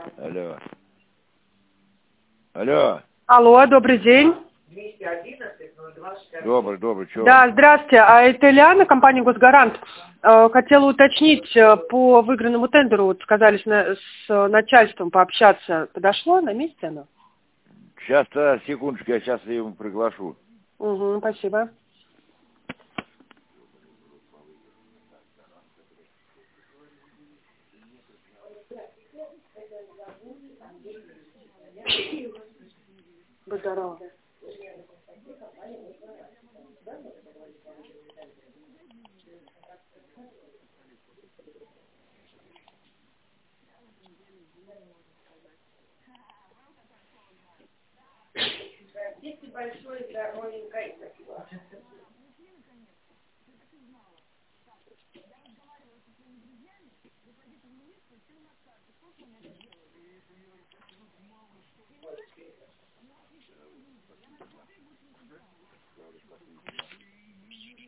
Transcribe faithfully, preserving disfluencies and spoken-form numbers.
Алло. Алло. Алло, добрый день. Добрый, добрый, чё? Да, здравствуйте. А это Лиана, компания «Госгарант». Э, Хотела уточнить э, по выигранному тендеру. Вот сказали с на- с начальством пообщаться. Подошло? На месте оно? Сейчас-то, секундочку, я сейчас его приглашу. Угу, спасибо. Будь здорова.